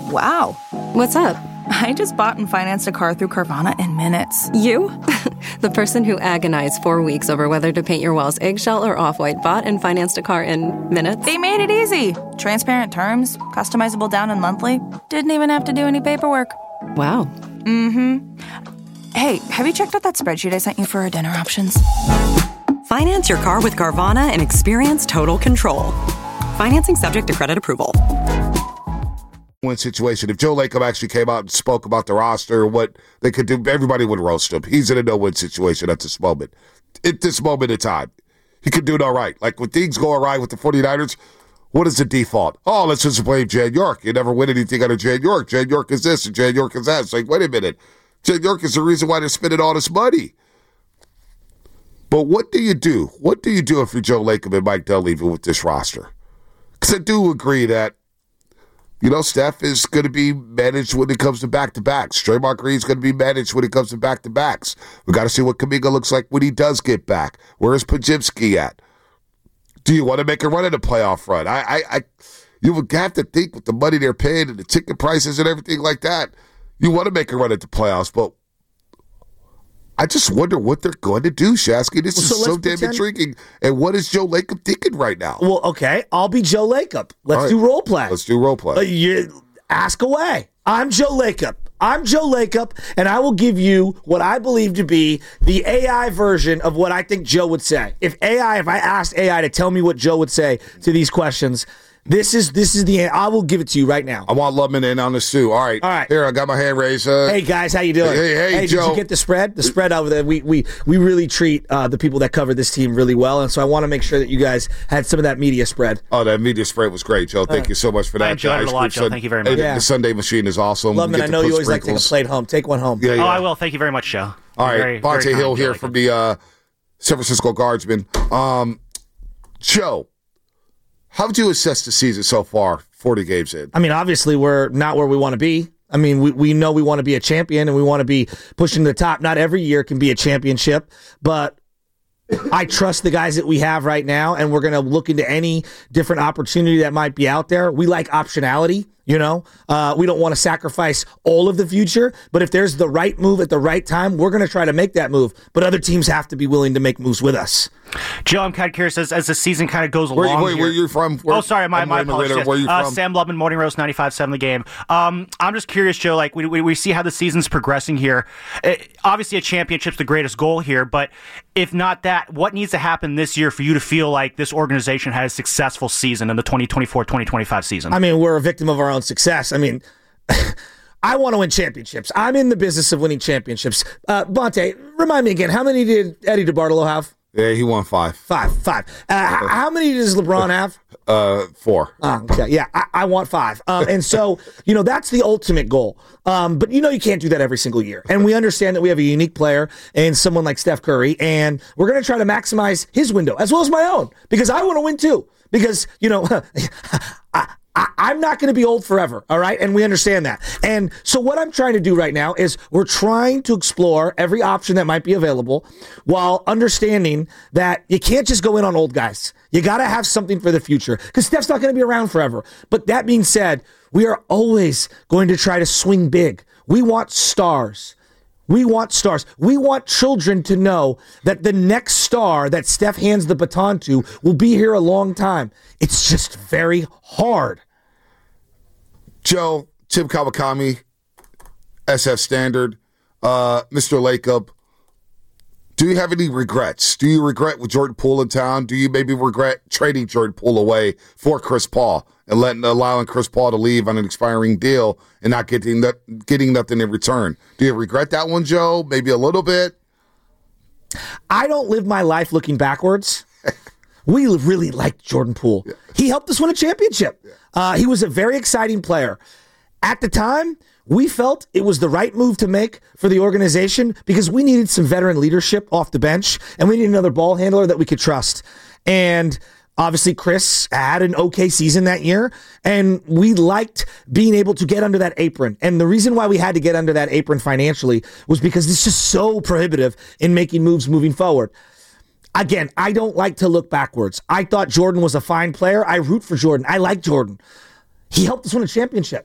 Wow. What's up? I just bought and financed a car through Carvana in minutes. You? The person who agonized 4 weeks over whether to paint your walls eggshell or off-white bought and financed a car in minutes? They made it easy. Transparent terms, customizable down and monthly. Didn't even have to do any paperwork. Wow. Mm-hmm. Hey, have you checked out that spreadsheet I sent you for our dinner options? Finance your car with Carvana and experience total control. Financing subject to credit approval. Win situation. If Joe Lacob actually came out and spoke about the roster, what they could do, everybody would roast him. He's in a no-win situation at this moment. At this moment in time, he could do no right. Like when things go awry with the 49ers, what is the default? Oh, let's just blame Jan York. You never win anything under Jan York. Jan York is this and Jan York is that. It's like, wait a minute. Jan York is the reason why they're spending all this money. But what do you do? What do you do if you're Joe Lacob and Mike Dunleavy with this roster? Because I do agree that, Steph is going to be managed when it comes to back-to-backs. Draymond Green's going to be managed when it comes to back-to-backs. We got to see what Kuminga looks like when he does get back. Where is Podziemski at? Do you want to make a run at a playoff run? You would have to think with the money they're paying and the ticket prices and everything like that, you want to make a run at the playoffs, but I just wonder what they're going to do, Shasky. This is so damn intriguing. And what is Joe Lacob thinking right now? Well, okay, I'll be Joe Lacob. Let's do role play. Let's do role play. You ask away. I'm Joe Lacob. And I will give you what I believe to be the AI version of what I think Joe would say. If I asked AI to tell me what Joe would say to these questions, this is the. I will give it to you right now. I want Lubman in on this too. All right. Here, I got my hand raised. Hey guys, how you doing? Hey, Joe. Did you get the spread? The spread over there. We really treat the people that cover this team really well, and so I want to make sure that you guys had some of that media spread. Oh, that media spread was great, Joe. Thank you so much for that. I enjoyed it a lot, Joe. Thank you very much. The Sunday Machine is awesome. Lubman, I know you always like to take a plate home. Take one home. Yeah. Oh, I will. Thank you very much, Joe. All right, Vontae Hill here from the San Francisco Guardsmen. Joe, how would you assess the season so far, 40 games in? I mean, obviously, we're not where we want to be. I mean, we know we want to be a champion and we want to be pushing to the top. Not every year can be a championship, but I trust the guys that we have right now, and we're going to look into any different opportunity that might be out there. We like optionality. We don't want to sacrifice all of the future, but if there's the right move at the right time, we're going to try to make that move. But other teams have to be willing to make moves with us. Joe, I'm kind of curious as the season kind of goes along. Where you from? Sorry, my apologies. Where you from? Sam Lubman, Morning Roast 95.7 The Game. I'm just curious, Joe. Like we see how the season's progressing here. Obviously, a championship's the greatest goal here, but if not that, what needs to happen this year for you to feel like this organization had a successful season in the 2024-2025 season? I mean, we're a victim of our own success. I mean, I want to win championships. I'm in the business of winning championships. Vontae, remind me again, how many did Eddie DeBartolo have? Yeah, he won 5. 5. How many does LeBron have? 4. Okay, yeah, I want 5. And so, that's the ultimate goal. But you can't do that every single year. And we understand that we have a unique player and someone like Steph Curry, and we're going to try to maximize his window as well as my own, because I want to win too. Because, I'm not going to be old forever, all right? And we understand that. And so what I'm trying to do right now is we're trying to explore every option that might be available while understanding that you can't just go in on old guys. You got to have something for the future because Steph's not going to be around forever. But that being said, we are always going to try to swing big. We want stars. We want stars. We want children to know that the next star that Steph hands the baton to will be here a long time. It's just very hard. Joe, Tim Kawakami, SF Standard, Mr. Lacob, do you have any regrets? Do you regret with Jordan Poole in town? Do you maybe regret trading Jordan Poole away for Chris Paul and allowing Chris Paul to leave on an expiring deal and not getting nothing in return? Do you regret that one, Joe? Maybe a little bit? I don't live my life looking backwards. We really liked Jordan Poole. Yeah. He helped us win a championship. Yeah. He was a very exciting player. At the time, we felt it was the right move to make for the organization because we needed some veteran leadership off the bench, and we needed another ball handler that we could trust. And obviously, Chris had an okay season that year, and we liked being able to get under that apron. And the reason why we had to get under that apron financially was because it's just so prohibitive in making moves moving forward. Again, I don't like to look backwards. I thought Jordan was a fine player. I root for Jordan. I like Jordan. He helped us win a championship.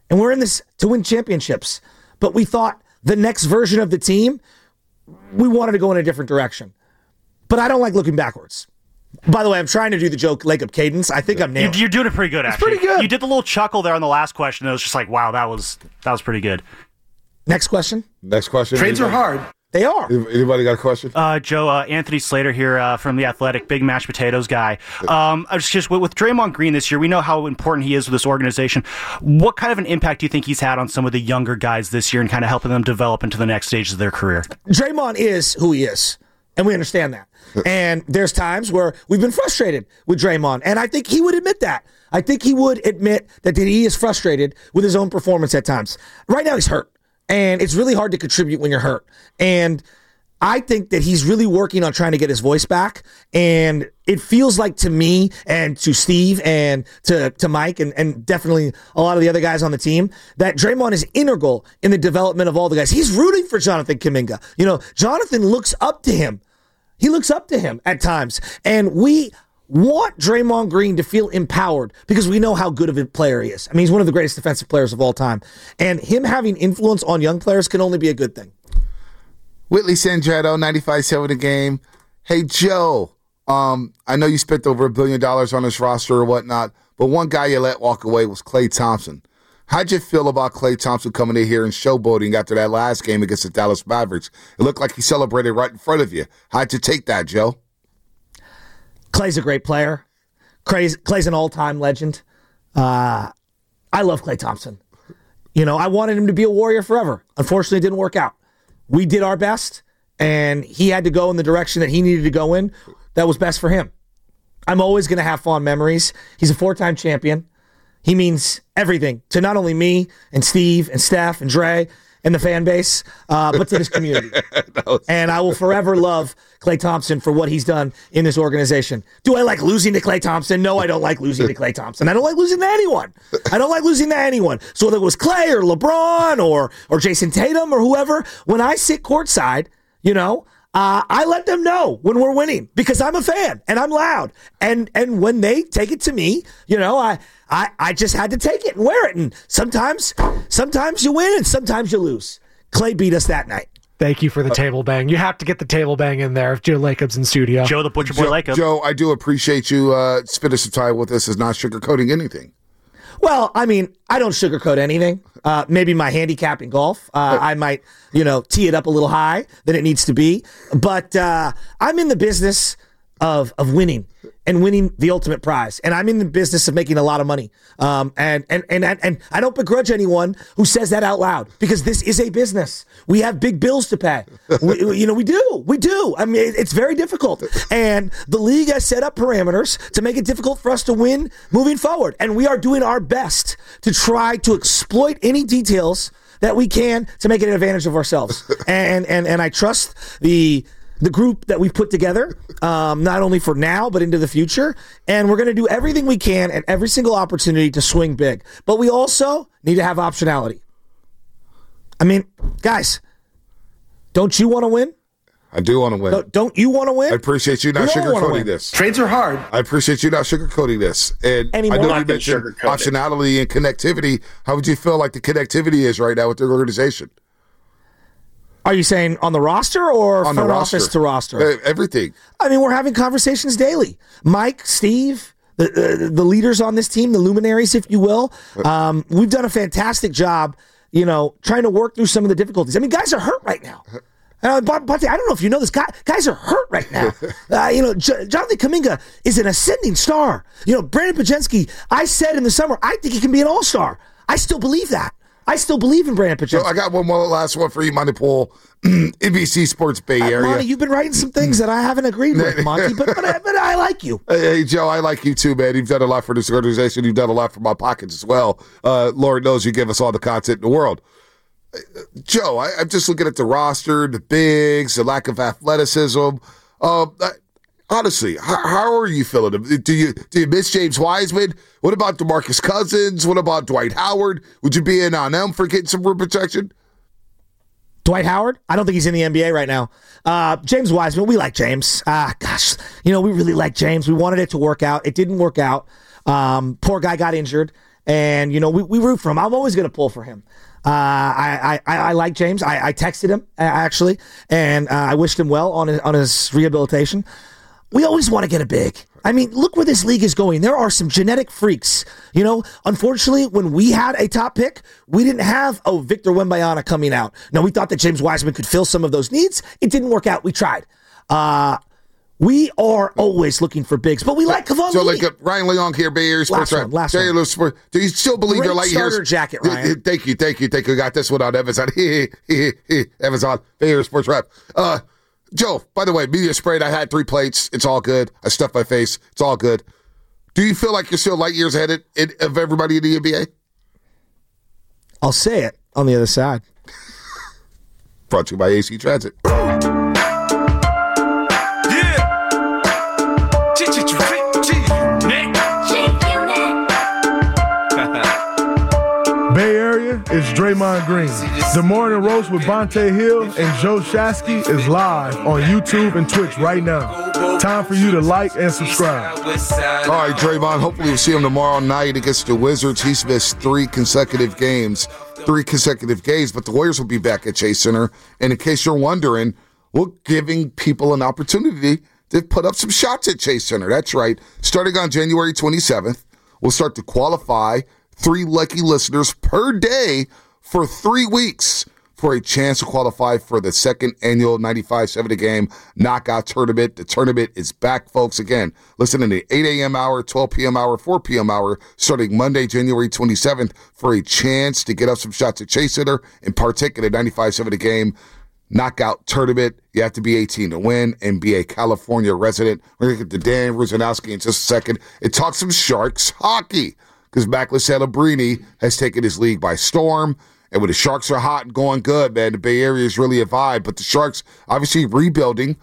And we're in this to win championships. But we thought the next version of the team, we wanted to go in a different direction. But I don't like looking backwards. By the way, I'm trying to do the Joe Lacob cadence. I think I'm nailing it. You're doing it pretty good, actually. It's pretty good. You did the little chuckle there on the last question. It was just like, wow, that was pretty good. Next question. Next question. Trades are hard. They are. Anybody got a question? Joe, Anthony Slater here from The Athletic, big mashed potatoes guy. I was just with Draymond Green this year, we know how important he is with this organization. What kind of an impact do you think he's had on some of the younger guys this year and kind of helping them develop into the next stages of their career? Draymond is who he is, and we understand that. And there's times where we've been frustrated with Draymond, and I think he would admit that. I think he would admit that he is frustrated with his own performance at times. Right now he's hurt. And it's really hard to contribute when you're hurt. And I think that he's really working on trying to get his voice back. And it feels like to me and to Steve and to Mike and definitely a lot of the other guys on the team that Draymond is integral in the development of all the guys. He's rooting for Jonathan Kuminga. Jonathan looks up to him. He looks up to him at times. And we want Draymond Green to feel empowered because we know how good of a player he is. I mean, he's one of the greatest defensive players of all time. And him having influence on young players can only be a good thing. Whitley Sandretto, 95.7 a game. Hey, Joe, I know you spent over $1 billion on this roster or whatnot, but one guy you let walk away was Klay Thompson. How'd you feel about Klay Thompson coming in here and showboating after that last game against the Dallas Mavericks? It looked like he celebrated right in front of you. How'd you take that, Joe? Klay's a great player. Klay's an all-time legend. I love Klay Thompson. I wanted him to be a Warrior forever. Unfortunately, it didn't work out. We did our best, and he had to go in the direction that he needed to go in that was best for him. I'm always going to have fond memories. He's a 4-time champion. He means everything to not only me and Steve and Steph and Dre and the fan base, but to this community. And I will forever love Klay Thompson for what he's done in this organization. Do I like losing to Klay Thompson? No, I don't like losing to Klay Thompson. I don't like losing to anyone. So whether it was Klay or LeBron or Jason Tatum or whoever, when I sit courtside, I let them know when we're winning because I'm a fan and I'm loud. And when they take it to me, I just had to take it and wear it. And sometimes you win and sometimes you lose. Klay beat us that night. Thank you for the table bang. You have to get the table bang in there if Joe Lacob's in studio. Joe the Butcher Boy Lacob. Joe, I do appreciate you spending some time with us as not sugarcoating anything. Well, I mean, I don't sugarcoat anything. Maybe my handicap in golf, I might, tee it up a little high than it needs to be. But I'm in the business of winning and winning the ultimate prize. And I'm in the business of making a lot of money. And I don't begrudge anyone who says that out loud because this is a business. We have big bills to pay. We do. I mean, it's very difficult. And the league has set up parameters to make it difficult for us to win moving forward. And we are doing our best to try to exploit any details that we can to make it an advantage of ourselves. And I trust the group that we've put together, not only for now, but into the future. And we're going to do everything we can at every single opportunity to swing big. But we also need to have optionality. I mean, guys, don't you want to win? I do want to win. Don't you want to win? I appreciate you not sugarcoating this. Trades are hard. I appreciate you not sugarcoating this. And Anymore. I know you mentioned optionality and connectivity. How would you feel like the connectivity is right now with your organization? Are you saying on the roster or on front the roster. office to roster? Everything. I mean, we're having conversations daily. Mike, Steve, the leaders on this team, the luminaries, if you will. We've done a fantastic job, trying to work through some of the difficulties. I mean, guys are hurt right now. Bonte, I don't know if you know this. Guys are hurt right now. Jonathan Kuminga is an ascending star. Brandon Pajensky, I said in the summer, I think he can be an all-star. I still believe that. I still believe in Brandon Pajensky. So I got one more last one for you, Monty Poole. NBC Sports Bay Area. Monty, you've been writing some things that I haven't agreed with, Monty, but I like you. Hey, Joe, I like you too, man. You've done a lot for this organization. You've done a lot for my pockets as well. Lord knows you give us all the content in the world. Joe, I'm just looking at the roster, the bigs, the lack of athleticism. Honestly, how are you feeling? Do you miss James Wiseman? What about DeMarcus Cousins? What about Dwight Howard? Would you be in on them for getting some rim protection? Dwight Howard? I don't think he's in the NBA right now. James Wiseman, we like James. We really like James. We wanted it to work out. It didn't work out. Poor guy got injured. And, we root for him. I'm always going to pull for him. I like James. I texted him, actually, and I wished him well on his rehabilitation. We always want to get a big. I mean, look where this league is going. There are some genetic freaks. Unfortunately, when we had a top pick, we didn't have, Victor Wembanyama coming out. No, we thought that James Wiseman could fill some of those needs. It didn't work out. We tried. We are always looking for bigs, but we like Kevon Looney. So, Ryan Leong here, Bay Area Sports. Last one. Do you still believe your light starter years? Jacket, Ryan. Thank you. Got this one on Evans on. Evans on Bay Area Sports Rep. Joe, by the way, media sprayed. I had 3 plates. It's all good. I stuffed my face. It's all good. Do you feel like you're still light years ahead of everybody in the NBA? I'll say it on the other side. Brought to you by AC Transit. Bay Area is Draymond Green. The Morning Roast with Bonte Hill and Joe Shasky is live on YouTube and Twitch right now. Time for you to like and subscribe. All right, Draymond, hopefully we'll see him tomorrow night against the Wizards. He's missed 3 consecutive games, but the Warriors will be back at Chase Center. And in case you're wondering, we're giving people an opportunity to put up some shots at Chase Center. That's right. Starting on January 27th, we'll start to qualify 3 lucky listeners per day for 3 weeks for a chance to qualify for the second annual 95-70 game knockout tournament. The tournament is back, folks. Again, listen in the 8 a.m. hour, 12 p.m. hour, 4 p.m. hour, starting Monday, January 27th, for a chance to get up some shots at Chase Center and partake in the 95-70 game knockout tournament. You have to be 18 to win and be a California resident. We're going to get to Dan Rusanowski in just a second and talk some Sharks hockey, because Macklin Celebrini has taken his league by storm. And when the Sharks are hot and going good, man, the Bay Area is really a vibe. But the Sharks obviously rebuilding,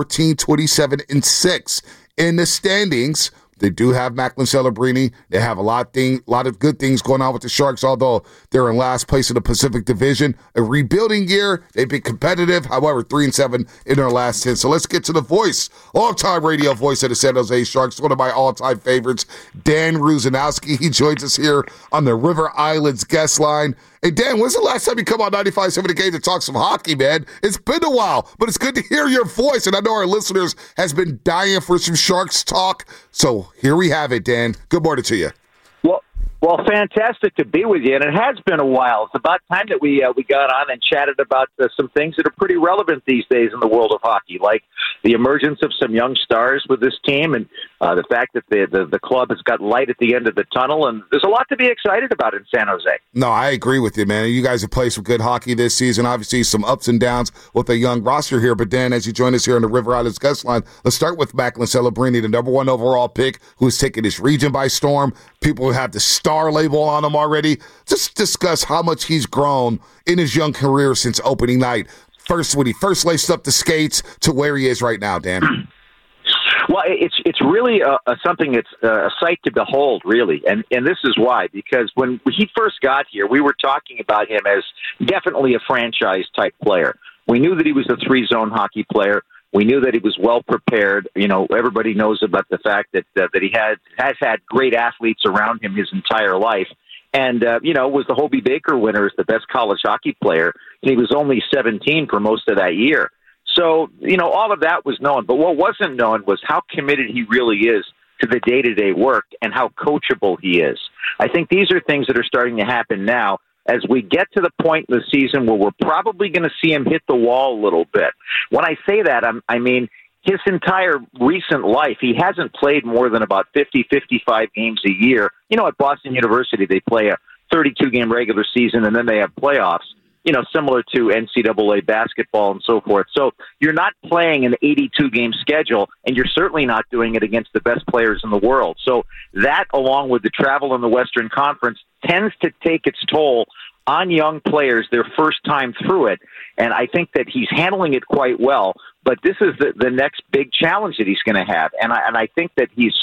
14-27-6 in the standings. They do have Macklin Celebrini. They have a lot of good things going on with the Sharks, although they're in last place in the Pacific Division. A rebuilding year. They've been competitive. However, 3-7 in their last 10. So let's get to the voice, all-time radio voice of the San Jose Sharks, one of my all-time favorites, Dan Rusanowski. He joins us here on the River Islands guest line. Hey, Dan, when's the last time you come on 95-70 Game to talk some hockey, man? It's been a while, but it's good to hear your voice, and I know our listeners has been dying for some Sharks talk. So here we have it, Dan. Good morning to you. Well, fantastic to be with you, and it has been a while. It's about time that we got on and chatted about some things that are pretty relevant these days in the world of hockey, like the emergence of some young stars with this team, and the fact that the club has got light at the end of the tunnel, and there's a lot to be excited about in San Jose. No, I agree with you, man. You guys have played some good hockey this season. Obviously, some ups and downs with a young roster here. But Dan, as you join us here on the River Islands guest line, let's start with Macklin Celebrini, the number 1 overall pick, who's taken this region by storm. People have the star label on him already. Just discuss how much he's grown in his young career since opening night. When he first laced up the skates to where he is right now, Dan. Well, it's really something that's a sight to behold, really. And this is why, because when he first got here, we were talking about him as definitely a franchise-type player. We knew that he was a 3-zone hockey player. We knew that he was well prepared. You know, everybody knows about the fact that he has had great athletes around him his entire life. And, was the Hobey Baker winner as the best college hockey player. And he was only 17 for most of that year. So, all of that was known. But what wasn't known was how committed he really is to the day-to-day work and how coachable he is. I think these are things that are starting to happen now as we get to the point in the season where we're probably going to see him hit the wall a little bit. When I say that, I mean his entire recent life, he hasn't played more than about 50, 55 games a year. At Boston University, they play a 32-game regular season, and then they have playoffs, similar to NCAA basketball and so forth. So you're not playing an 82-game schedule, and you're certainly not doing it against the best players in the world. So that, along with the travel in the Western Conference, tends to take its toll on young players their first time through it. And I think that he's handling it quite well. But this is the next big challenge that he's going to have. And I think that he's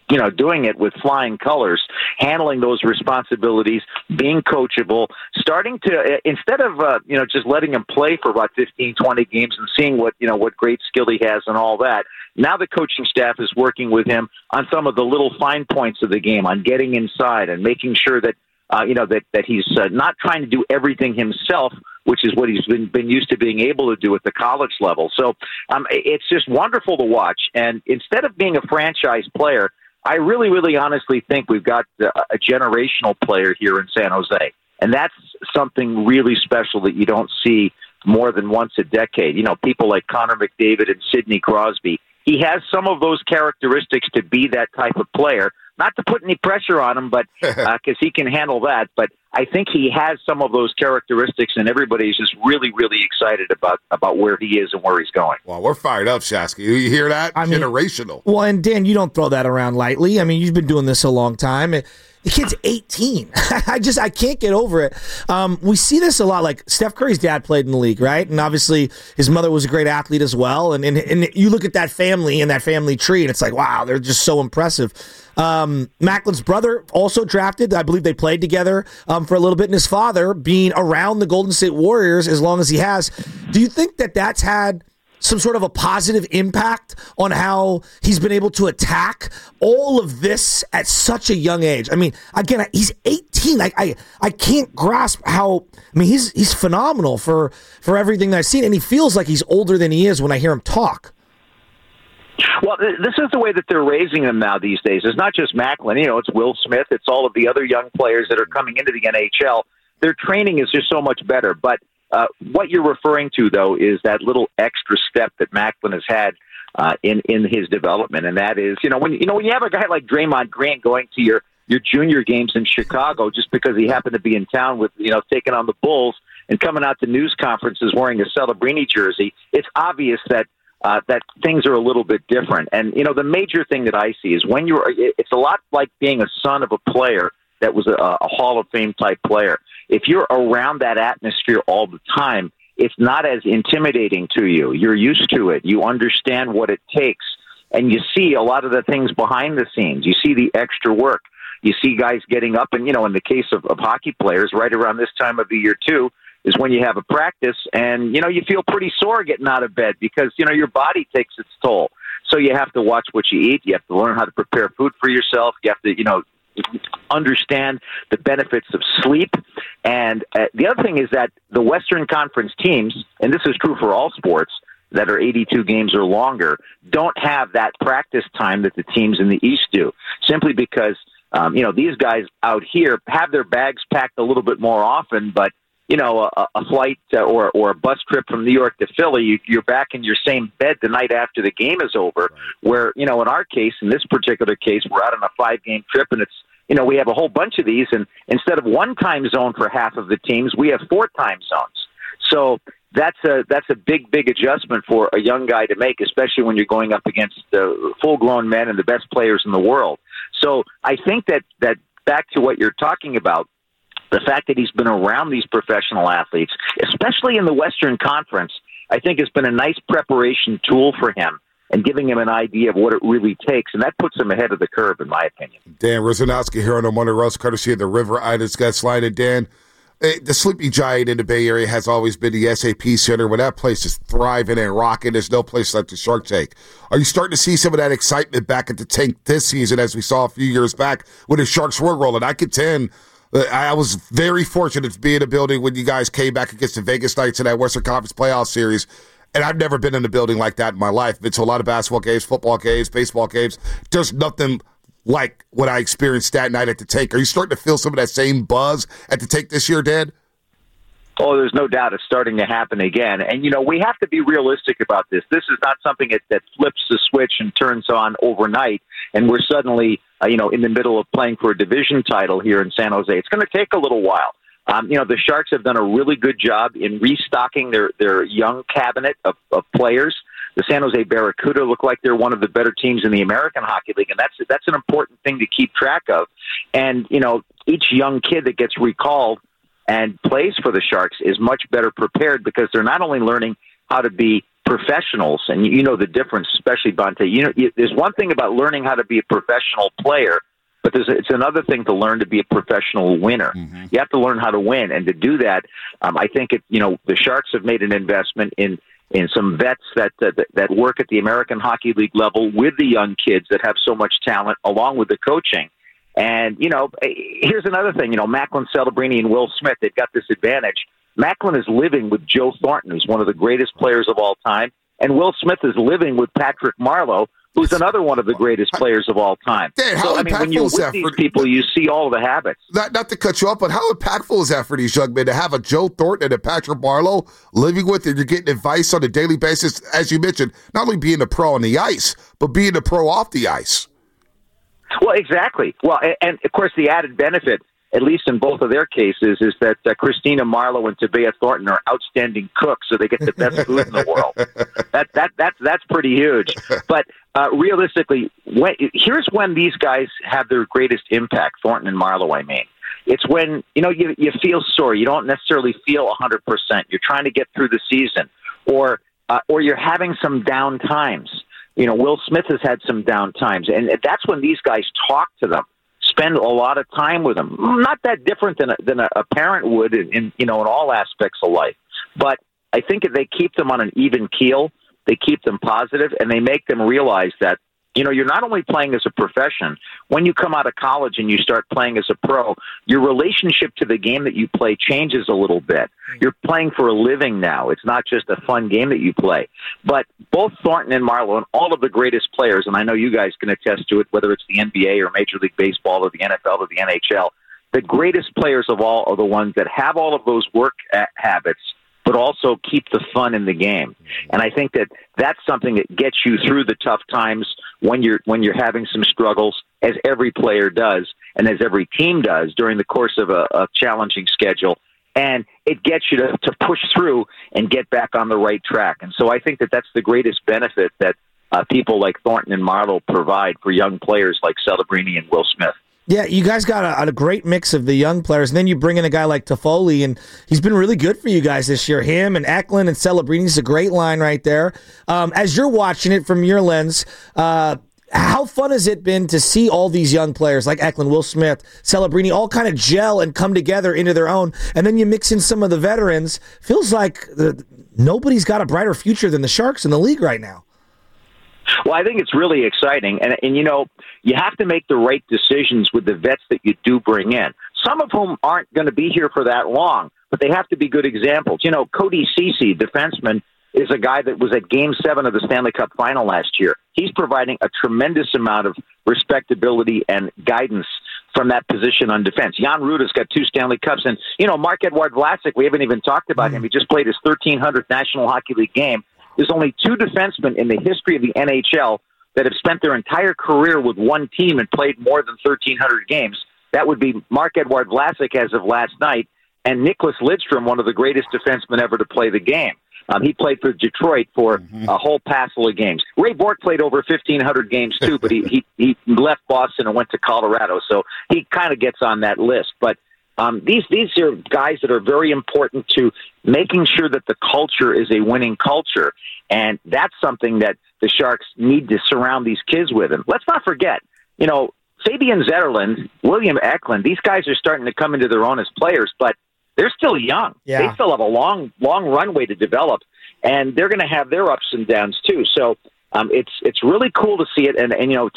doing it with flying colors, handling those responsibilities, being coachable, starting to, instead of, just letting him play for about 15, 20 games and seeing what great skill he has and all that. Now the coaching staff is working with him on some of the little fine points of the game, on getting inside and making sure that, that he's not trying to do everything himself, which is what he's been used to being able to do at the college level. So it's just wonderful to watch. And instead of being a franchise player, I really, really honestly think we've got a generational player here in San Jose. And that's something really special that you don't see more than once a decade. People like Connor McDavid and Sidney Crosby. He has some of those characteristics to be that type of player. Not to put any pressure on him, but because he can handle that. But I think he has some of those characteristics, and everybody's just really, really excited about where he is and where he's going. Well, we're fired up, Shasky. You hear that? Generational. Well, and Dan, you don't throw that around lightly. I mean, you've been doing this a long time. The kid's 18. I can't get over it. We see this a lot. Like Steph Curry's dad played in the league, right? And obviously his mother was a great athlete as well. And you look at that family and that family tree, and it's like, wow, they're just so impressive. Macklin's brother also drafted. I believe they played together for a little bit. And his father being around the Golden State Warriors as long as he has. Do you think that that's had some sort of a positive impact on how he's been able to attack all of this at such a young age? I mean, again, he's 18. I can't grasp how. I mean, he's phenomenal for everything that I've seen, and he feels like he's older than he is when I hear him talk. Well, this is the way that they're raising them now these days. It's not just Macklin. It's Will Smith. It's all of the other young players that are coming into the NHL. Their training is just so much better. But what you're referring to, though, is that little extra step that Macklin has had in his development, and that is, when you have a guy like Draymond Green going to your junior games in Chicago just because he happened to be in town with taking on the Bulls and coming out to news conferences wearing a Celebrini jersey, it's obvious that things are a little bit different. And the major thing that I see is it's a lot like being a son of a player that was a Hall of Fame type player. If you're around that atmosphere all the time, it's not as intimidating to you. You're used to it. You understand what it takes. And you see a lot of the things behind the scenes. You see the extra work. You see guys getting up. And, in the case of hockey players, right around this time of the year, too, is when you have a practice and, you feel pretty sore getting out of bed because, your body takes its toll. So you have to watch what you eat. You have to learn how to prepare food for yourself. You have to, understand the benefits of sleep. And the other thing is that the Western Conference teams, and this is true for all sports that are 82 games or longer, don't have that practice time that the teams in the East do, simply because, these guys out here have their bags packed a little bit more often, but a flight or a bus trip from New York to Philly, you're back in your same bed the night after the game is over. Where, in our case, in this particular case, we're out on a 5-game trip, and it's, we have a whole bunch of these, and instead of one time zone for half of the teams, we have 4 time zones. So that's a big, big adjustment for a young guy to make, especially when you're going up against full-grown men and the best players in the world. So I think that back to what you're talking about, the fact that he's been around these professional athletes, especially in the Western Conference, I think has been a nice preparation tool for him and giving him an idea of what it really takes. And that puts him ahead of the curve, in my opinion. Dan Rusanowski here on the Morning Roast, courtesy of the River Ida's Guest Line. And Dan, the sleepy giant in the Bay Area has always been the SAP Center. When that place is thriving and rocking, there's no place like the Shark Tank. Are you starting to see some of that excitement back at the tank this season as we saw a few years back when the Sharks were rolling? I contend I was very fortunate to be in a building when you guys came back against the Vegas Knights in that Western Conference playoff series, and I've never been in a building like that in my life. Been to a lot of basketball games, football games, baseball games. There's nothing like what I experienced that night at the Tank. Are you starting to feel some of that same buzz at the Tank this year, Dan? Oh, there's no doubt it's starting to happen again. And, we have to be realistic about this. This is not something that flips the switch and turns on overnight, and we're suddenly, in the middle of playing for a division title here in San Jose. It's going to take a little while. The Sharks have done a really good job in restocking their young cabinet of players. The San Jose Barracuda look like they're one of the better teams in the American Hockey League, and that's an important thing to keep track of. And, each young kid that gets recalled and plays for the Sharks is much better prepared because they're not only learning how to be professionals, and you know the difference, especially Bonta. You know, there's one thing about learning how to be a professional player, but it's another thing to learn to be a professional winner. Mm-hmm. You have to learn how to win, and to do that, I think the Sharks have made an investment in some vets that work at the American Hockey League level with the young kids that have so much talent, along with the coaching. And here's another thing. Macklin Celebrini and Will Smith, they've got this advantage. Macklin is living with Joe Thornton, who's one of the greatest players of all time, and Will Smith is living with Patrick Marleau, who's another one of the greatest players of all time. Dan, how when you're with these people, you see all of the habits. Not to cut you off, but how impactful is that for these young men to have a Joe Thornton and a Patrick Marleau living with, and you're getting advice on a daily basis, as you mentioned, not only being a pro on the ice, but being a pro off the ice? Well, exactly. Well, and of course, the added benefit, at least in both of their cases, is that Christina Marleau and Tabea Thornton are outstanding cooks, so they get the best food in the world. That's pretty huge. But realistically, here's when these guys have their greatest impact. Thornton and Marleau, I mean, it's when you feel sore. You don't necessarily feel 100%. You're trying to get through the season, or you're having some down times. Will Smith has had some down times, and that's when these guys talk to them. Spend a lot of time with them. Not that different than a parent would in all aspects of life. But I think if they keep them on an even keel, they keep them positive, and they make them realize that, you're not only playing as a profession. When you come out of college and you start playing as a pro, your relationship to the game that you play changes a little bit. You're playing for a living now. It's not just a fun game that you play. But both Thornton and Marleau and all of the greatest players, and I know you guys can attest to it, whether it's the NBA or Major League Baseball or the NFL or the NHL, the greatest players of all are the ones that have all of those work habits, but also keep the fun in the game. And I think that that's something that gets you through the tough times when you're having some struggles, as every player does and as every team does during the course of a challenging schedule. And it gets you to push through and get back on the right track. And so I think that that's the greatest benefit that people like Thornton and Marleau provide for young players like Celebrini and Will Smith. Yeah, you guys got a great mix of the young players, and then you bring in a guy like Toffoli, and he's been really good for you guys this year. Him and Eklund and Celebrini's a great line right there. As you're watching it from your lens, how fun has it been to see all these young players like Eklund, Will Smith, Celebrini all kind of gel and come together into their own, and then you mix in some of the veterans? Feels like nobody's got a brighter future than the Sharks in the league right now. Well, I think it's really exciting, and you have to make the right decisions with the vets that you do bring in, some of whom aren't going to be here for that long, but they have to be good examples. Cody Ceci, defenseman, is a guy that was at Game 7 of the Stanley Cup Final last year. He's providing a tremendous amount of respectability and guidance from that position on defense. Jan Ruda's got 2 Stanley Cups, and, Marc-Edouard Vlasic, we haven't even talked about him. He just played his 1300th National Hockey League game. There's only 2 defensemen in the history of the NHL that have spent their entire career with one team and played more than 1,300 games. That would be Marc-Edouard Vlasic as of last night, and Nicklas Lidstrom, one of the greatest defensemen ever to play the game. He played for Detroit for a whole passel of games. Ray Bourque played over 1,500 games too, but he left Boston and went to Colorado, so he kind of gets on that list. But these are guys that are very important to making sure that the culture is a winning culture, and that's something that the Sharks need to surround these kids with. And let's not forget, Fabian Zetterlund, William Eklund, these guys are starting to come into their own as players, but they're still young. Yeah. They still have a long runway to develop, and they're going to have their ups and downs too. So it's really cool to see it, and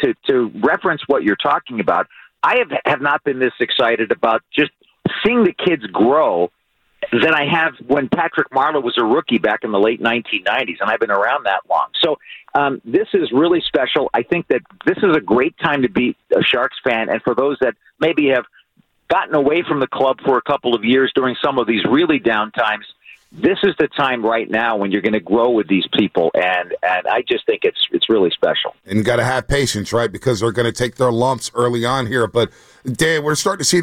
to reference what you're talking about, I have not been this excited about just seeing the kids grow than I have when Patrick Marleau was a rookie back in the late 1990s, and I've been around that long. So this is really special. I think that this is a great time to be a Sharks fan, and for those that maybe have gotten away from the club for a couple of years during some of these really down times, this is the time right now when you're going to grow with these people, and I just think it's really special. And you got to have patience, right? Because they're going to take their lumps early on here. But Dan, we're starting to see the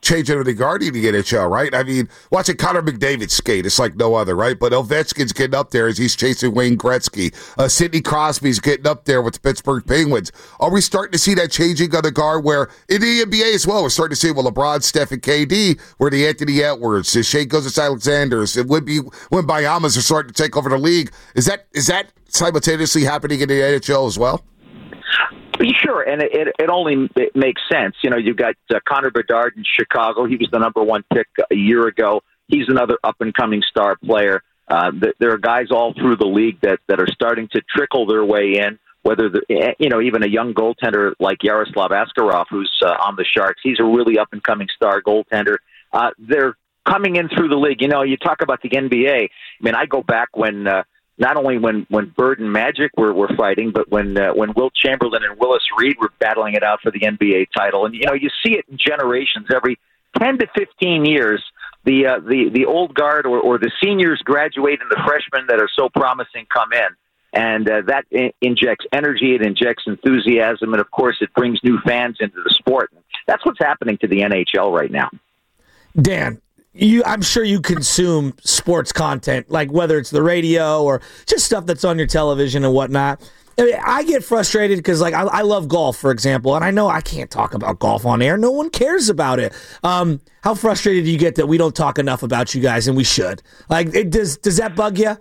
changing of the guard in the NHL, right? I mean, watching Connor McDavid skate, it's like no other, right? But Ovechkin's getting up there as he's chasing Wayne Gretzky. Sidney Crosby's getting up there with the Pittsburgh Penguins. Are we starting to see that changing of the guard where in the NBA as well, we're starting to see, well, LeBron, Steph, and KD, where the Anthony Edwards, the Shea Gilgeous-Alexanders, it would be when Bayamas are starting to take over the league. Is that simultaneously happening in the NHL as well? Sure, and it only makes sense. You know, you've got Connor Bedard in Chicago. He was the number one pick a year ago. He's another up-and-coming star player. There are guys all through the league that are starting to trickle their way in, whether, even a young goaltender like Yaroslav Askarov, who's on the Sharks. He's a really up-and-coming star goaltender. They're coming in through the league. You know, you talk about the NBA. I mean, I go back when not only when Bird and Magic were fighting, but when Wilt Chamberlain and Willis Reed were battling it out for the NBA title. And, you know, you see it in generations. Every 10 to 15 years, the old guard or the seniors graduate and the freshmen that are so promising come in. And that injects energy, it injects enthusiasm, and, of course, it brings new fans into the sport. That's what's happening to the NHL right now. Dan, I'm sure you consume sports content, like whether it's the radio or just stuff that's on your television and whatnot. I mean, I get frustrated because, like, I love golf, for example, and I know I can't talk about golf on air. No one cares about it. How frustrated do you get that we don't talk enough about you guys, and we should? Like, does that bug you?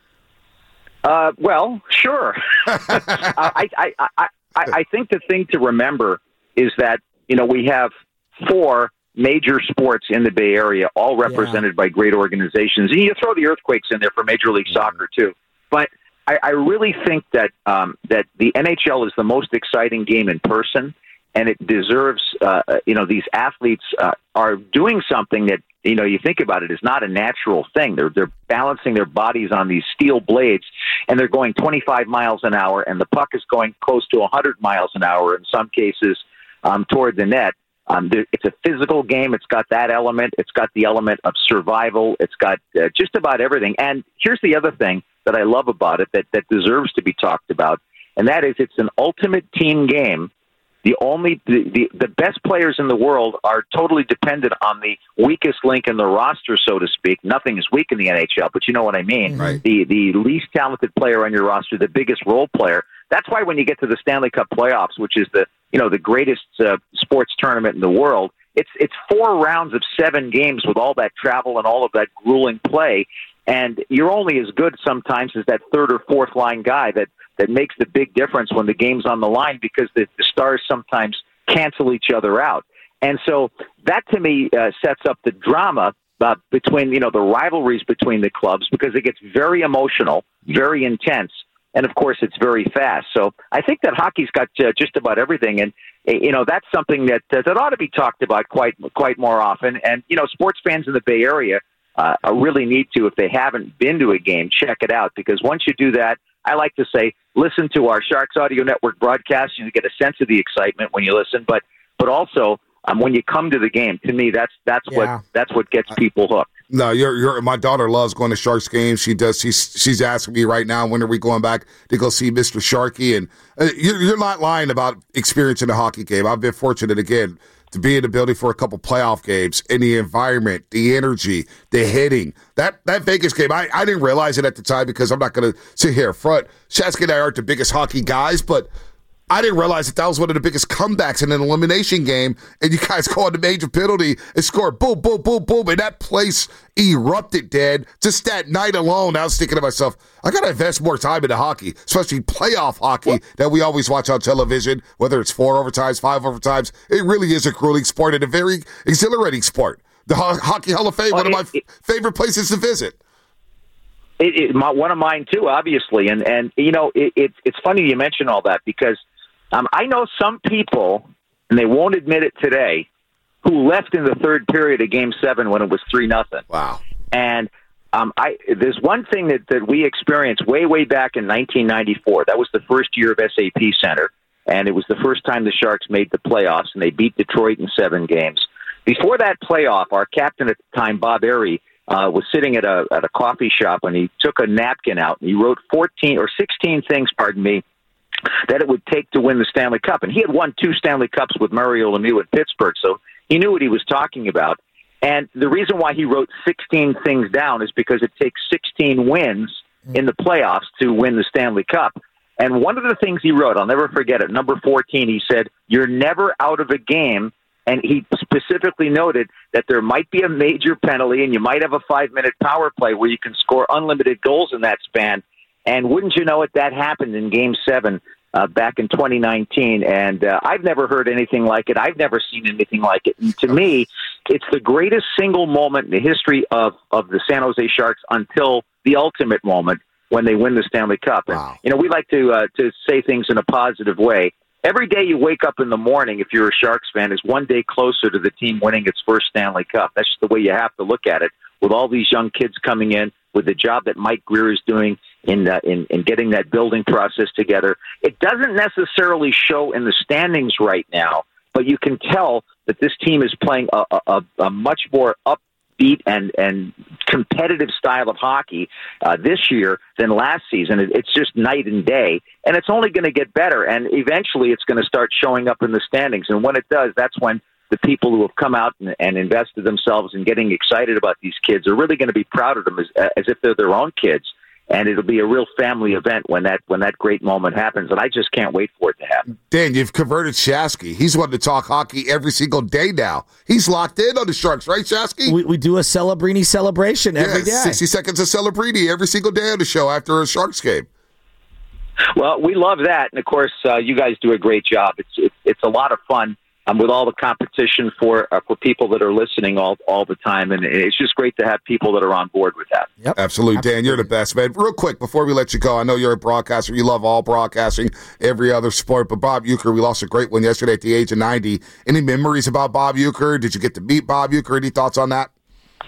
Well, sure. I think the thing to remember is that, you know, we have 4 major sports in the Bay Area, all represented by great organizations. And you throw the Earthquakes in there for Major League Soccer, too. But I really think that that the NHL is the most exciting game in person, and it deserves, these athletes are doing something that, you know, you think about it, is not a natural thing. They're balancing their bodies on these steel blades, and they're going 25 miles an hour, and the puck is going close to 100 miles an hour in some cases toward the net. It's a physical game. It's got that element. It's got the element of survival. It's got just about everything. And here's the other thing that I love about it that deserves to be talked about, and that is it's an ultimate team game. The best players in the world are totally dependent on the weakest link in the roster, so to speak. Nothing is weak in the NHL, but you know what I mean. Right. The least talented player on your roster, the biggest role player. That's why when you get to the Stanley Cup playoffs, which is the greatest sports tournament in the world, it's 4 rounds of 7 games with all that travel and all of that grueling play, and you're only as good sometimes as that 3rd or 4th line guy that makes the big difference when the game's on the line, because the stars sometimes cancel each other out. And so that, to me, sets up the drama between, the rivalries between the clubs, because it gets very emotional, very intense, and, of course, it's very fast. So I think that hockey's got just about everything, and, that's something that ought to be talked about quite more often. And, sports fans in the Bay Area really need to, if they haven't been to a game, check it out, because once you do that, I like to say, listen to our Sharks Audio Network broadcast. You get a sense of the excitement when you listen, but also when you come to the game. To me, that's what gets people hooked. No, my daughter loves going to Sharks games. She does. She's asking me right now, when are we going back to go see Mr. Sharkey? And you're not lying about experiencing a hockey game. I've been fortunate again to be in the building for a couple playoff games, and the environment, the energy, the hitting. That Vegas game, I didn't realize it at the time, because I'm not going to sit here in front. Shasky and I aren't the biggest hockey guys, but I didn't realize that was one of the biggest comebacks in an elimination game, and you guys go on the major penalty and score boom, boom, boom, boom, and that place erupted, Dad. Just that night alone, I was thinking to myself, I got to invest more time into hockey, especially playoff hockey that we always watch on television, whether it's 4 overtimes, 5 overtimes. It really is a grueling sport and a very exhilarating sport. The Hockey Hall of Fame, one of my favorite places to visit. One of mine, too, obviously. And it's funny you mention all that, because I know some people, and they won't admit it today, who left in the 3rd period of Game 7 when it was 3-0. Wow. And there's one thing that we experienced way back in 1994. That was the first year of SAP Center, and it was the first time the Sharks made the playoffs, and they beat Detroit in 7 games. Before that playoff, our captain at the time, Bob Airy, was sitting at a coffee shop, and he took a napkin out, and he wrote 16 things, that it would take to win the Stanley Cup. And he had won 2 Stanley Cups with Mario Lemieux in Pittsburgh, so He knew what he was talking about. And the reason why he wrote 16 things down is because it takes 16 wins in the playoffs to win the Stanley Cup. And one of the things he wrote, I'll never forget it, number 14, he said, "You're never out of a game." And he specifically noted that there might be a major penalty and you might have a 5-minute power play where you can score unlimited goals in that span. And wouldn't you know it, that happened in Game 7 back in 2019. And I've never heard anything like it. I've never seen anything like it. And to me, it's the greatest single moment in the history of the San Jose Sharks until the ultimate moment when they win the Stanley Cup. Wow. And, we like to say things in a positive way. Every day you wake up in the morning, if you're a Sharks fan, is one day closer to the team winning its first Stanley Cup. That's just the way you have to look at it. With all these young kids coming in, with the job that Mike Grier is doing in getting that building process together, it doesn't necessarily show in the standings right now, but you can tell that this team is playing a much more upbeat and competitive style of hockey this year than last season. It's just night and day, and it's only going to get better, and eventually it's going to start showing up in the standings. And when it does, that's when the people who have come out and invested themselves in getting excited about these kids are really going to be proud of them as if they're their own kids. And it'll be a real family event when that great moment happens. And I just can't wait for it to happen. Dan, you've converted Shasky. He's wanting to talk hockey every single day now. He's locked in on the Sharks, right, Shasky? We do a Celebrini celebration every day. 60 seconds of Celebrini every single day on the show after a Sharks game. Well, we love that. And, of course, you guys do a great job. It's a lot of fun. With all the competition for people that are listening all the time. And it's just great to have people that are on board with that. Yep. Absolutely, Dan. You're the best, man. Real quick, before we let you go, I know you're a broadcaster. You love all broadcasting, every other sport. But Bob Uecker, we lost a great one yesterday at the age of 90. Any memories about Bob Uecker? Did you get to meet Bob Uecker? Any thoughts on that?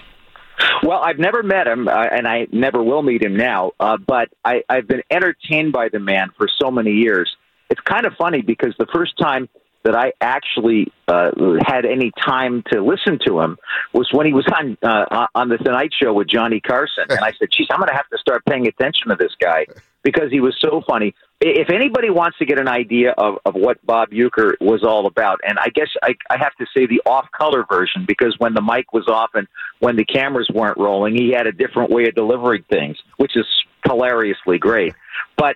Well, I've never met him, and I never will meet him now. But I've been entertained by the man for so many years. It's kind of funny because the first time that I actually had any time to listen to him was when he was on the Tonight Show with Johnny Carson. And I said, geez, I'm going to have to start paying attention to this guy because he was so funny. If anybody wants to get an idea of what Bob Uecker was all about, and I guess I have to say the off-color version, because when the mic was off and when the cameras weren't rolling, he had a different way of delivering things, which is hilariously great. But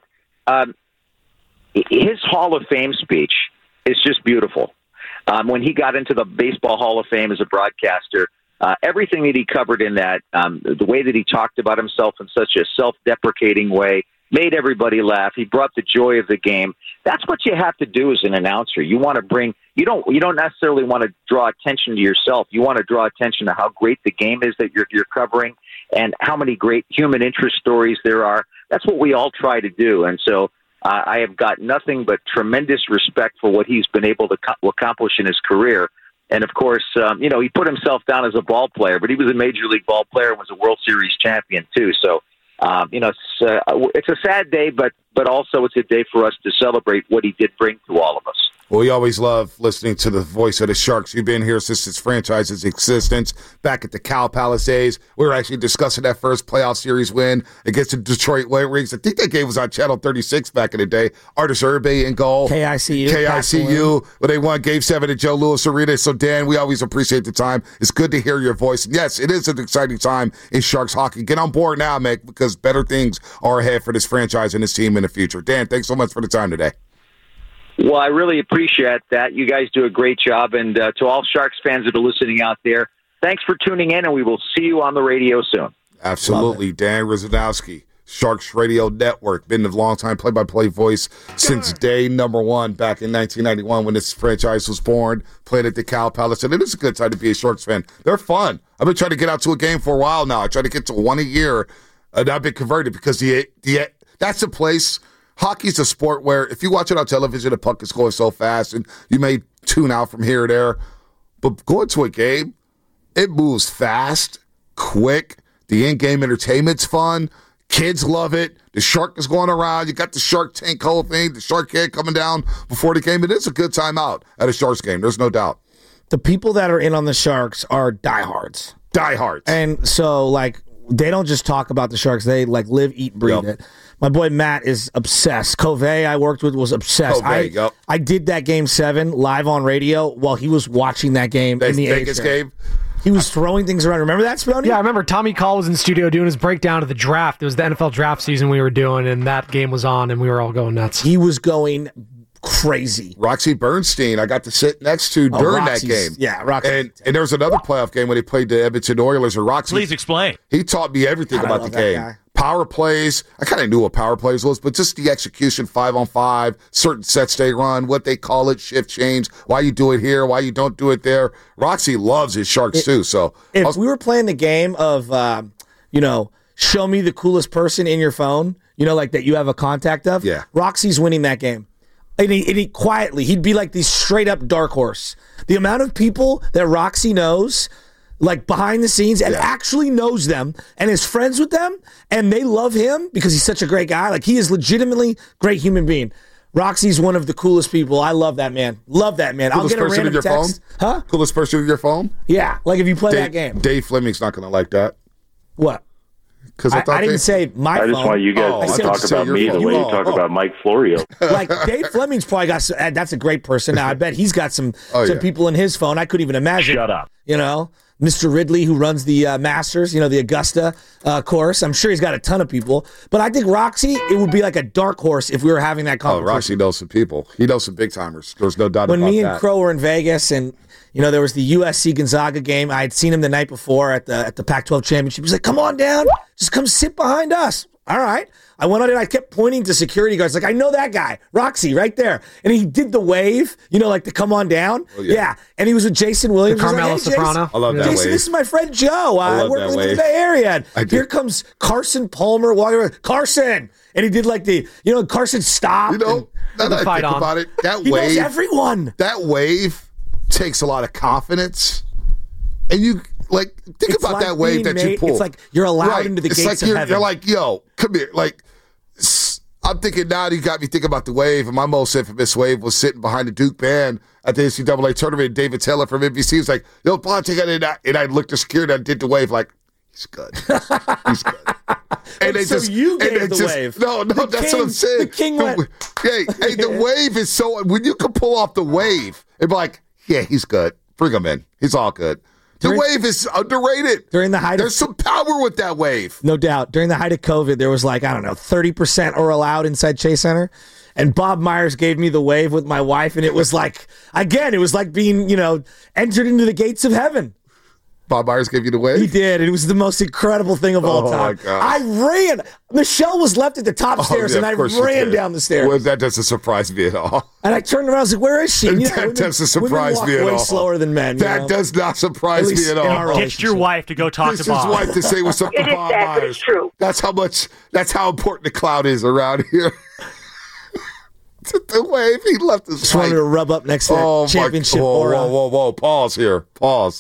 his Hall of Fame speech is just beautiful. When he got into the Baseball Hall of Fame as a broadcaster, everything that he covered in that, the way that he talked about himself in such a self-deprecating way, made everybody laugh. He brought the joy of the game. That's what you have to do as an announcer. You want to bring, you don't necessarily want to draw attention to yourself. You want to draw attention to how great the game is that you're covering and how many great human interest stories there are. That's what we all try to do. And so I have got nothing but tremendous respect for what he's been able to accomplish in his career. And, of course, he put himself down as a ball player, but he was a Major League ball player and was a World Series champion, too. So, it's a sad day, but also it's a day for us to celebrate what he did bring to all of us. Well, we always love listening to the voice of the Sharks. You've been here since this franchise's existence, back at the Cow Palace days. We were actually discussing that first playoff series win against the Detroit Red Wings. I think that game was on Channel 36 back in the day. Artis Urbe in goal. KICU. When they won Game 7 at Joe Louis Arena. So, Dan, we always appreciate the time. It's good to hear your voice. And yes, it is an exciting time in Sharks hockey. Get on board now, Mick, because better things are ahead for this franchise and this team in the future. Dan, thanks so much for the time today. Well, I really appreciate that. You guys do a great job. And to all Sharks fans that are listening out there, thanks for tuning in, and we will see you on the radio soon. Absolutely. Dan Rusanowsky, Sharks Radio Network, been the longtime play-by-play voice since day number one back in 1991 when this franchise was born, played at the Cow Palace. And it is a good time to be a Sharks fan. They're fun. I've been trying to get out to a game for a while now. I try to get to one a year, and I've been converted because that's a place. Hockey's a sport where if you watch it on television, the puck is going so fast and you may tune out from here or there. But going to a game, it moves fast, quick. The in-game entertainment's fun. Kids love it. The shark is going around. You got the Shark Tank whole thing, the Shark Head coming down before the game. It is a good time out at a Sharks game. There's no doubt. The people that are in on the Sharks are diehards. Diehards. And so, they don't just talk about the Sharks. They like live, eat, breathe it. My boy Matt is obsessed. Covey, I worked with, was obsessed. I did that Game 7 live on radio while he was watching that game in the Vegas game. He was throwing things around. Remember that, Spelunky? Yeah, I remember Tommy Call was in the studio doing his breakdown of the draft. It was the NFL draft season we were doing, and that game was on, and we were all going nuts. He was going crazy. Roxy Bernstein, I got to sit next to during that game. Yeah, Roxy. And there was another playoff game when he played the Edmonton Oilers. And Roxy, please explain. He taught me everything about the game. Guy. Power plays. I kind of knew what power plays was, but just the execution 5-on-5, certain sets they run, what they call it, shift change, why you do it here, why you don't do it there. Roxy loves his Sharks too. So if we were playing the game of, show me the coolest person in your phone, like that you have a contact of. Yeah. Roxy's winning that game. And he quietly, he'd be like the straight up dark horse. The amount of people that Roxy knows, like behind the scenes, and actually knows them and is friends with them, and they love him because he's such a great guy. Like, he is legitimately great human being. Roxy's one of the coolest people. I love that man. Love that man. Coolest I'll get a random text. Phone? Huh? Coolest person with your phone? Yeah, like if you play that game. Dave Fleming's not going to like that. What? Because I didn't say my phone. I just want you guys to talk about me the way you talk about Mike Florio. Like, Dave Fleming's probably got some, that's a great person. Now, I bet he's got some people in his phone. I couldn't even imagine. Shut up. Mr. Ridley, who runs the Masters, the Augusta course. I'm sure he's got a ton of people. But I think Roxy, it would be like a dark horse if we were having that conversation. Roxy knows some people. He knows some big timers. There's no doubt about that. When me and Crow were in Vegas and, there was the USC Gonzaga game. I had seen him the night before at the Pac-12 championship. He was like, come on down. Just come sit behind us. All right. I went on and I kept pointing to security guards. Like, I know that guy, Roxy, right there. And he did the wave, like the come on down. Oh, yeah. And he was with Jason Williams. Carmelo Soprano. I love that Jason, wave. this is my friend Joe. I work in the Bay Area. And here comes Carson Palmer walking around. Carson! And he did like the, Carson stopped. Now that I think about it, that he wave. knows everyone. That wave takes a lot of confidence. And you, think about that wave that you pull. It's like you're allowed into the gates of heaven. You're like, yo, come here. Like, I'm thinking now you got me thinking about the wave, and my most infamous wave was sitting behind the Duke band at the NCAA tournament. David Taylor from NBC was like, yo, Paul, take it. And I looked at security and I did the wave like, he's good. He's good. And so you gave the wave. No, that's what I'm saying. The king went. Hey, the wave is so, when you can pull off the wave, it'd be like, yeah, he's good. Bring him in. He's all good. The wave is underrated. During the height There's some power with that wave. No doubt. During the height of COVID, there was 30% are allowed inside Chase Center. And Bob Myers gave me the wave with my wife. And it was like, again, it was like being, entered into the gates of heaven. Bob Myers gave you the wave? He did, and it was the most incredible thing of all time. My God. I ran. Michelle was left at the top stairs, and I ran down the stairs. Well, that doesn't surprise me at all. And I turned around, I was like, where is she? And, that doesn't surprise me at all. Way slower than men. That does not surprise me at all. Ditched your wife to go talk to Bob. His wife to say what's up to Bob Myers. True. That's how important the cloud is around here. The wave, he left his Just wanted to rub up next to that championship aura. Whoa. Pause here. Pause.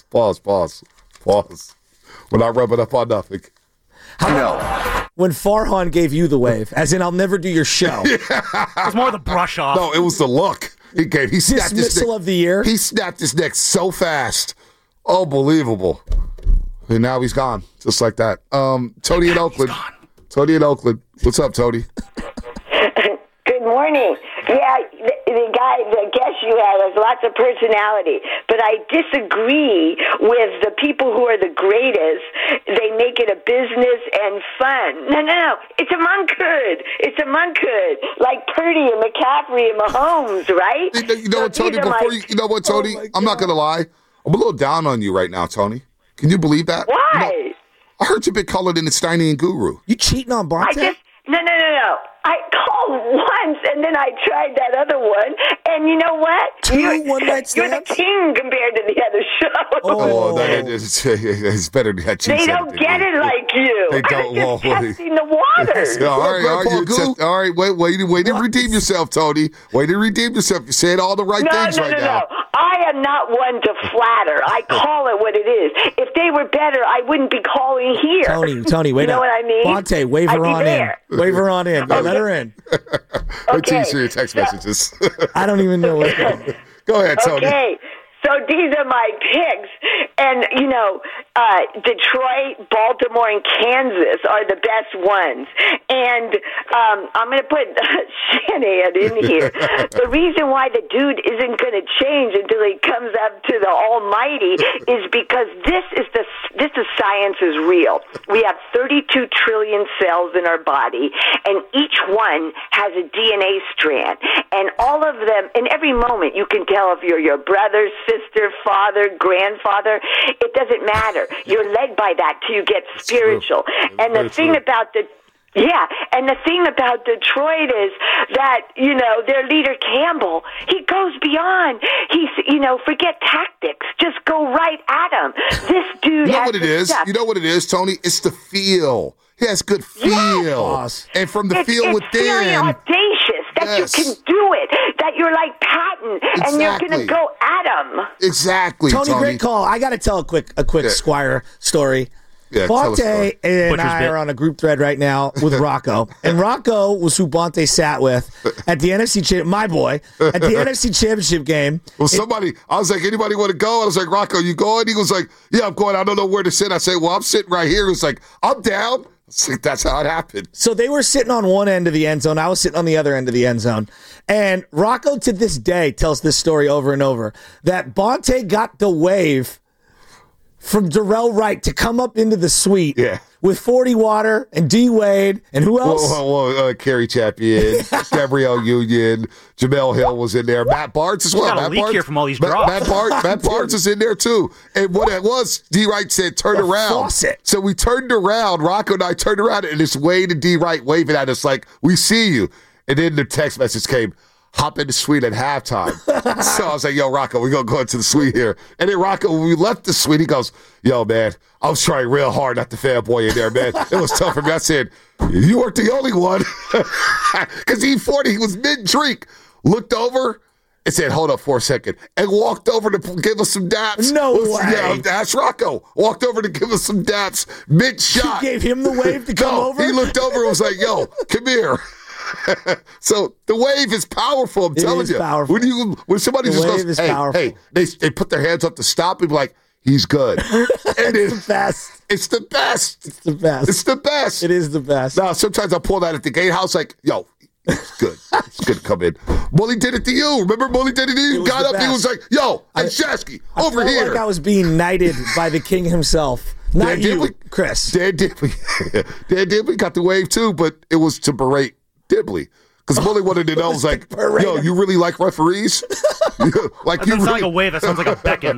We're not rubbing up on nothing. When Farhan gave you the wave, as in I'll never do your show. It was more the brush off. No, it was the look he gave. He snapped his neck. Of the year. He snapped his neck so fast. Unbelievable. And now he's gone. Just like that. Tony in Oakland. Tony in Oakland. What's up, Tony? Good morning. Yeah, the guest you had has lots of personality, but I disagree with the people who are the greatest. They make it a business and fun. No. It's a monkhood. Like Purdy and McCaffrey and Mahomes, right? You know what, Tony? I'm not going to lie. I'm a little down on you right now, Tony. Can you believe that? Why? I heard you've been calling in the Steiny and Guru. You cheating on Bonte? No. I called once, and then I tried that other one, and you know what? You're the king compared to the other show. It's better than that. They don't get it like you. They don't. I'm just testing the waters. All right. Wait to redeem yourself, Tony. Wait to redeem yourself. You're saying all the right things right now. No. I am not one to flatter. I call it what it is. If they were better, I wouldn't be calling here. Tony, wait up. You know what I mean? Bonte, wave her on in. Wave her on in. Okay. Let her in. Wait till you see your text messages. I don't even know what's going on. Go ahead, Tony. Okay. So these are my picks. And, Detroit, Baltimore, and Kansas are the best ones. And I'm going to put Shanahan in here. The reason why the dude isn't going to change until he comes up to the Almighty is because this is science is real. We have 32 trillion cells in our body, and each one has a DNA strand. And all of them, in every moment, you can tell if you're your brother, sister, father, grandfather. It doesn't matter. You're led by that till you get spiritual. And the thing about Detroit is that, their leader Campbell, he goes beyond. He's, forget tactics. Just go right at him. This dude You know what it is? You know what it is, Tony? It's the feel. He has good feel. Yes. And from the feel it's within. Feeling audacious that you can do it, that you're like Patton, and you're going to go at him. Exactly, Tony, great call. I got to tell a quick Squire story. Yeah, Bonte and I are on a group thread right now with Rocco. And Rocco was who Bonte sat with at the my boy, at the NFC Championship game. Well, I was like, anybody want to go? I was like, Rocco, you going? He was like, yeah, I'm going. I don't know where to sit. I said, well, I'm sitting right here. He was like, I'm down. That's how it happened. So they were sitting on one end of the end zone. I was sitting on the other end of the end zone. And Rocco, to this day, tells this story over and over, that Bonte got the wave from Darrell Wright to come up into the suite with 40 Water and D. Wade and who else? Kerry Champion, Gabrielle Union, Jamel Hill was in there. Matt Barnes as well. Got a leak here from all these drops. Matt Barnes is in there too. And what it was, D. Wright said, turn around. Faucet. So we turned around. Rocco and I turned around, and it's Wade and D. Wright waving at us like, we see you. And then the text message came, hop in the suite at halftime. So I was like, yo, Rocco, we're going to go into the suite here. And then Rocco, when we left the suite, he goes, yo, man, I was trying real hard not to fanboy in there, man. It was tough for me. I said, you weren't the only one. Because he was mid-drink, looked over and said, hold up for a second, and walked over to give us some daps. No way. Yeah, that's Rocco. Walked over to give us some daps mid-shot. You gave him the wave to come over? He looked over and was like, yo, come here. So the wave is powerful. I'm telling you. Powerful. When somebody just goes, hey, they put their hands up to stop and be like, he's good. It's the best. It's the best. It's the best. It's the best. It is the best. Now, sometimes I pull that at the gatehouse like, yo, it's good. It's good to come in. Mully did it to you. Remember Mully did it to you? Got up, he was like, yo, and Shasky, over I felt here. like I was being knighted by the king himself. Not you, Chris. Dan Dibley got the wave too, but it was to berate Dibley. Because Mully wanted to know, was like, yo, you really like referees? That doesn't sound like a wave. That sounds like a beckon.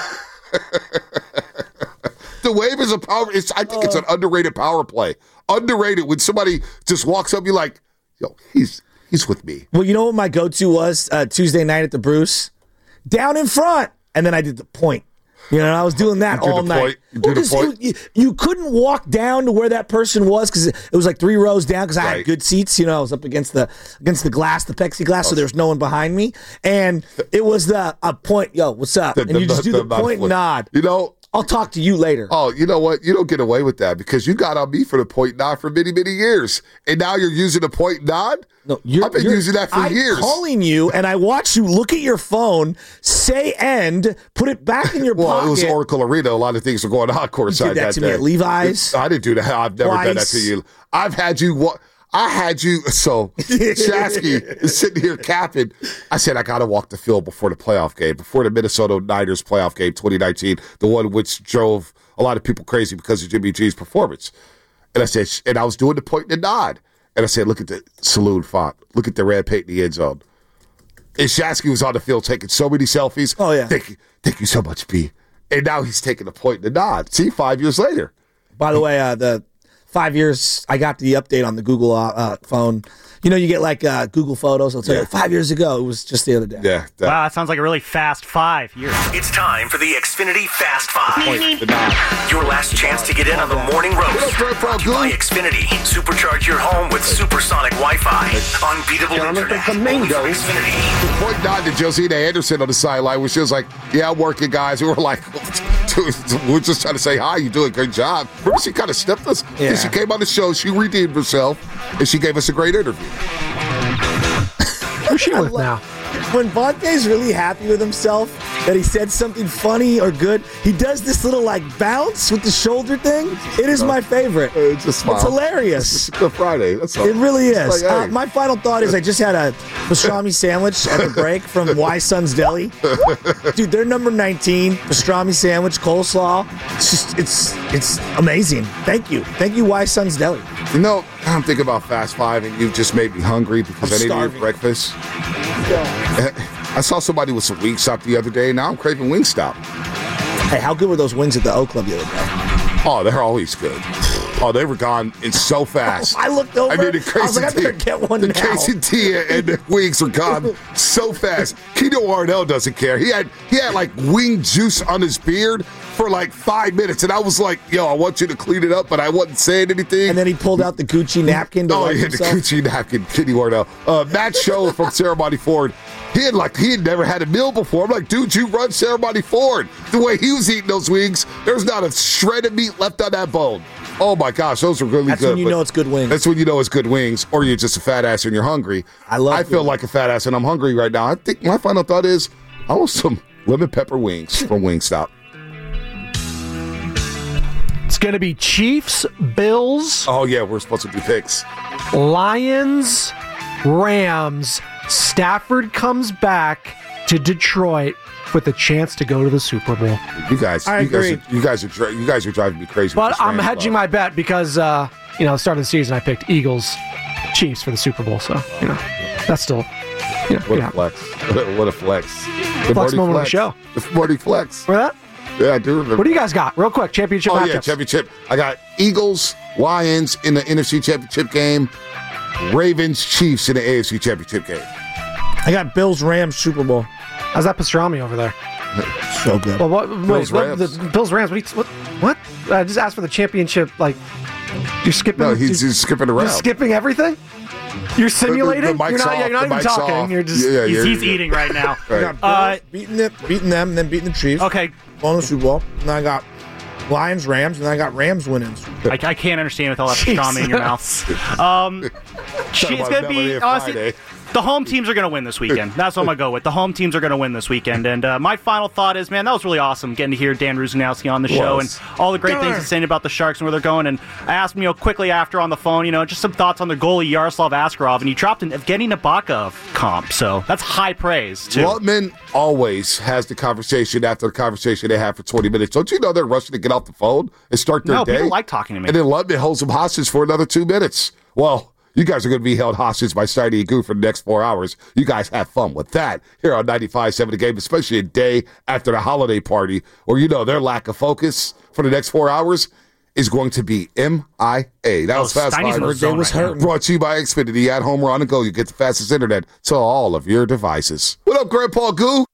The wave is a power. I think it's an underrated power play. Underrated when somebody just walks up, you're like, yo, he's with me. Well, you know what my go-to was Tuesday night at the Bruce? Down in front. And then I did the point. I was doing that all night. You couldn't walk down to where that person was because it was like 3 rows down because I had good seats. I was up against the glass, the plexiglass, so there was no one behind me. And it was a point, yo, what's up? And you just do the point and nod. I'll talk to you later. Oh, you know what? You don't get away with that because you got on me for the point nod for many, many years. And now you're using the point nod? No, I've been using that for years. I'm calling you, and I watch you look at your phone, say end, put it back in your pocket. Well, it was Oracle Arena. A lot of things were going on courtside you did that to me at Levi's? I didn't do that. I've never done that to you. I've had you... So Shasky is sitting here capping. I said, I got to walk the field before the playoff game, before the Minnesota Niners playoff game 2019, the one which drove a lot of people crazy because of Jimmy G's performance. And I said, and I was doing the point and the nod. And I said, look at the saloon font. Look at the red paint in the end zone. And Shasky was on the field taking so many selfies. Oh, yeah. Thank you so much, B. And now he's taking the point and the nod. See, 5 years later. By the way, the 5 years, I got the update on the Google phone. You get like Google Photos. I'll tell you, 5 years ago, it was just the other day. Yeah. Wow, that sounds like a really fast 5 years. It's time for the Xfinity Fast 5. Your last chance to get in on the morning roast. By Xfinity. Supercharge your home with supersonic Wi-Fi. Unbeatable internet. Only from Xfinity. The point nod to Josina Anderson on the sideline where she was like, yeah, I'm working, guys. We were like, we're just trying to say hi. You're doing a great job. Remember, she kind of snipped us. Yeah. She came on the show. She redeemed herself, and she gave us a great interview. Who's she with now? when Vontae's really happy with himself that he said something funny or good, he does this little like bounce with the shoulder thing. It is my favorite. It's a smile. It's hilarious. It's Good Friday. That's all. It really is. Like, hey. My final thought is I just had a pastrami sandwich at the break from Y Son's Deli. Dude, they're number 19. Pastrami sandwich, coleslaw. It's amazing. Thank you, Y Son's Deli. You know, I'm thinking about Fast Five, and you just made me hungry because I didn't eat breakfast. I saw somebody with some Wingstop the other day. Now I'm craving Wingstop. Hey, how good were those wings at the O Club the other day? Oh, they're always good. Oh, they were gone in so fast. I looked over. I mean, I was like, I better get one the now. quesadilla and the wings were gone so fast. Keno Arnell doesn't care. He had like wing juice on his beard for like 5 minutes, and I was like, "Yo, I want you to clean it up," but I wasn't saying anything. And then he pulled out the Gucci napkin. To wipe himself. The Gucci napkin. Keno Arnell. Matt Show from Ceremony Ford. He had never had a meal before. I'm like, dude, you run Ceremony Ford. The way he was eating those wings, there's not a shred of meat left on that bone. Oh my gosh, those are really good. That's when you know it's good wings. That's when you know it's good wings, or you're just a fat ass and you're hungry. I feel like a fat ass and I'm hungry right now. I think my final thought is I want some lemon pepper wings from Wingstop. It's going to be Chiefs, Bills. Oh yeah, we're supposed to do picks. Lions, Rams. Stafford comes back to Detroit with a chance to go to the Super Bowl. You guys are driving me crazy. But I'm hedging my bet because the start of the season I picked Eagles, Chiefs for the Super Bowl. So that's still what a flex. What a flex. Flex moment of the show. The Morty flex. Remember that? Yeah, I do remember. What do you guys got? Real quick, championship matchups. Oh yeah, championship. I got Eagles, Lions in the NFC Championship game. Ravens, Chiefs in the AFC Championship game. I got Bills, Rams, Super Bowl. How's that pastrami over there? So good. Well, Bills, Rams. Bills, Rams. What? I just asked for the championship. Like, you're skipping. No, he's skipping around. You're skipping everything. You're simulating. You're not even talking. Off. You're just. He's eating right now. Right. I got Bills, beating them, and then beating the Chiefs. Okay. On the Super Bowl. And then I got Lions, Rams, and then I got Rams winning. I can't understand with all that pastrami in your mouth. It's going to be, honestly, the home teams are going to win this weekend. That's what I'm going to go with. The home teams are going to win this weekend. And my final thought is, man, that was really awesome getting to hear Dan Rusanowski on the show and all the great things he's saying about the Sharks and where they're going. And I asked him, quickly after on the phone, just some thoughts on their goalie, Yaroslav Askarov, and he dropped an Evgeny Nabokov comp. So that's high praise, too. Lutman always has the conversation after the conversation they have for 20 minutes. Don't you know they're rushing to get off the phone and start their day? No, people like talking to me. And then Lutman holds them hostage for another 2 minutes. Well, you guys are going to be held hostage by Steiny and Goo for the next 4 hours. You guys have fun with that here on 95.7 The Game, especially a day after the holiday party where their lack of focus for the next 4 hours is going to be MIA. That was Fast Five. Brought to you by Xfinity. At home or on the go, you get the fastest internet to all of your devices. What up, Grandpa Goo?